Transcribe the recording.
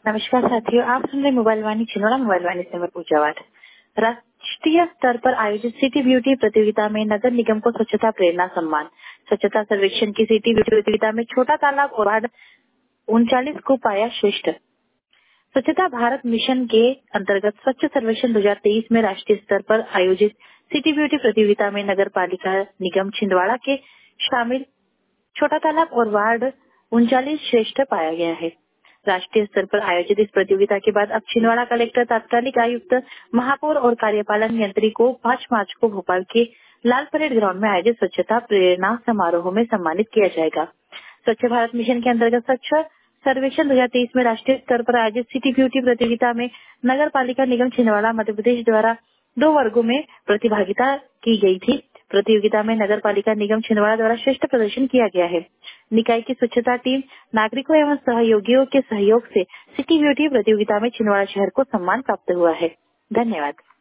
नमस्कार साथियों, आप सुन रहे मोबाइल वाणी छिंदवाड़ा। मोबाइल वाणी से मैं पूजा वाट। राष्ट्रीय स्तर पर आयोजित सिटी ब्यूटी प्रतियोगिता में नगर निगम को स्वच्छता प्रेरणा सम्मान। स्वच्छता सर्वेक्षण की सिटी ब्यूटी प्रतियोगिता में छोटा तालाब और वार्ड 39 को पाया श्रेष्ठ। स्वच्छता भारत मिशन के अंतर्गत स्वच्छ सर्वेक्षण 2023 में राष्ट्रीय स्तर पर आयोजित सिटी ब्यूटी प्रतियोगिता में नगर पालिका निगम छिंदवाड़ा के शामिल छोटा तालाब और वार्ड 39 श्रेष्ठ पाया गया है। राष्ट्रीय स्तर पर आयोजित इस प्रतियोगिता के बाद अब छिंदवाड़ा कलेक्टर, तात्कालिक आयुक्त, महापौर और कार्यपालन यंत्री को 5 मार्च को भोपाल के लाल परेड ग्राउंड में आयोजित स्वच्छता प्रेरणा समारोह में सम्मानित किया जाएगा। स्वच्छ भारत मिशन के अंतर्गत स्वच्छ सर्वेक्षण 2023 में राष्ट्रीय स्तर पर आयोजित सिटी ब्यूटी प्रतियोगिता में नगर पालिका निगम छिंदवाड़ा मध्य प्रदेश द्वारा 2 वर्गों में प्रतिभागिता की गई थी। प्रतियोगिता में नगर पालिका निगम छिंदवाड़ा द्वारा श्रेष्ठ प्रदर्शन किया गया है। निकाय की स्वच्छता टीम, नागरिकों एवं सहयोगियों के सहयोग से सिटी ब्यूटी प्रतियोगिता में छिंदवाड़ा शहर को सम्मान प्राप्त हुआ है। धन्यवाद।